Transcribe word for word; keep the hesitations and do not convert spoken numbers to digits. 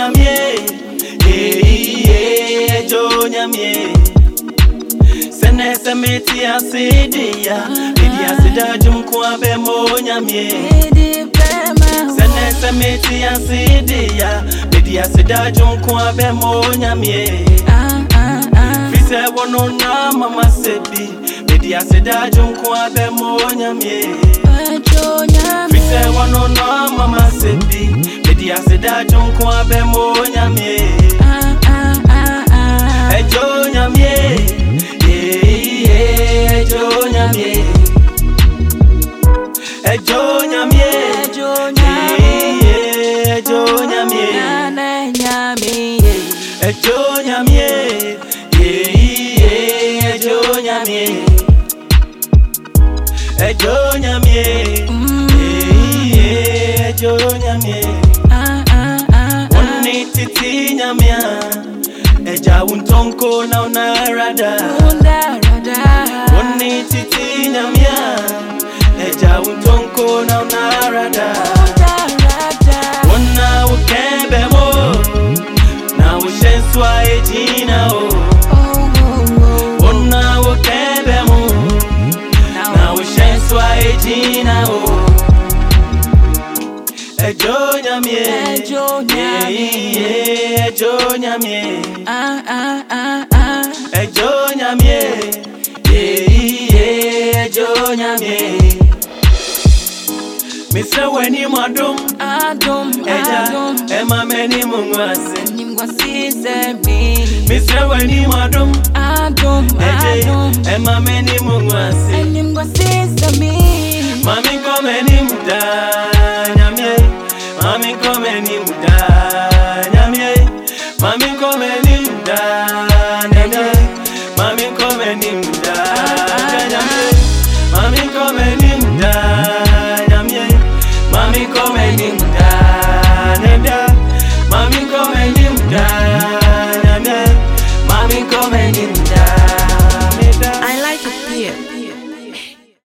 nyamie, eh eh ejo nyamie. Sene semeti asidia, bidi asida jumku abe mo nyamie. Sene semeti asidia, bidi asida jumku abe mo nyamie. Fise wono na mama sebi, bidi asida jumku abe mo nyamie. Fise wono na mama sebi, bidi asida jumku abe mo nyamie. Ejo nyamie, eh ejo nyamie. Ejo nyamie, eh ejo nyamie. Ejo nyamie, eh ejo nyamie. Ejo nyamie, eh ejo nyamie. Oni titi nyamia, eja untonko na unarada. Oni titi nyamia, eja untonko na unarada. Ona ukebe mo, na ushenswa ejina o. Ona ukebe mo, na ushenswa ejina o. Ejo nyamie, ejo nyamie, ejo nyamie. Ah ah ah ah. Ejo nyamie, eh ejo nyamie. Mister weni madum, adum, adum. Ema meni mungwase, mungwase sebi. Mister weni madum, adum, adum. Ema meni mungwase, mungwase.